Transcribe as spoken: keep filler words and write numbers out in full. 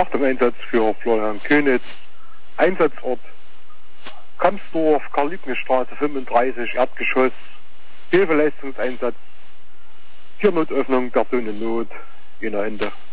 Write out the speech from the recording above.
Achtung-Einsatz für Florian Könitz. Einsatzort Kamsdorf, Karl-Liebknecht-Straße fünfunddreißig, Erdgeschoss. Hilfeleistungseinsatz, Türnotöffnung, Personennot, jener Ende.